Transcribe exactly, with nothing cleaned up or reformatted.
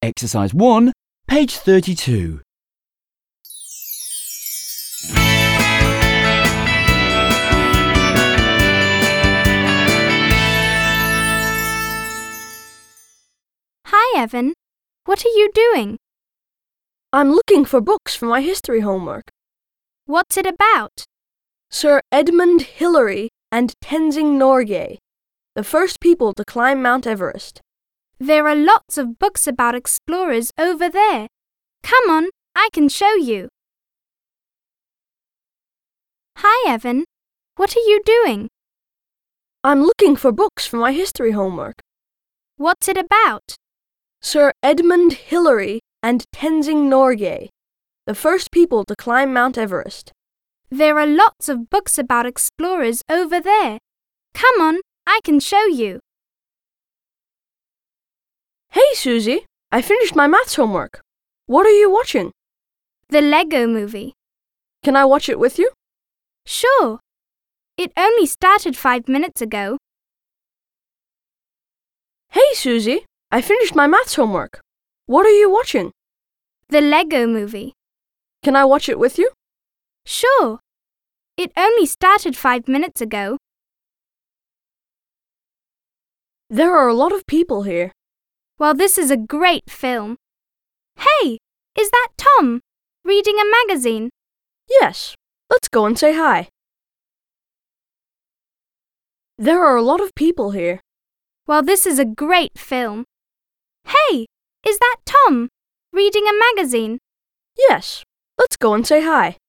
Exercise one, page thirty-two. Hi, Evan. What are you doing? I'm looking for books for my history homework. What's it about? Sir Edmund Hillary and Tenzing Norgay, the first people to climb Mount Everest. There are lots of books about explorers over there. Come on, I can show you. Hi, Evan. What are you doing? I'm looking for books for my history homework. What's it about? Sir Edmund Hillary and Tenzing Norgay, the first people to climb Mount Everest. There are lots of books about explorers over there. Come on, I can show you. Hey, Susie, I finished my maths homework. What are you watching? The Lego Movie. Can I watch it with you? Sure. It only started five minutes ago. Hey, Susie, I finished my maths homework. What are you watching? The Lego Movie. Can I watch it with you? Sure. It only started five minutes ago. There are a lot of people here. Well, this is a great film. Hey, is that Tom, reading a magazine? Yes, let's go and say hi. There are a lot of people here. Well, this is a great film. Hey, is that Tom, reading a magazine? Yes, let's go and say hi.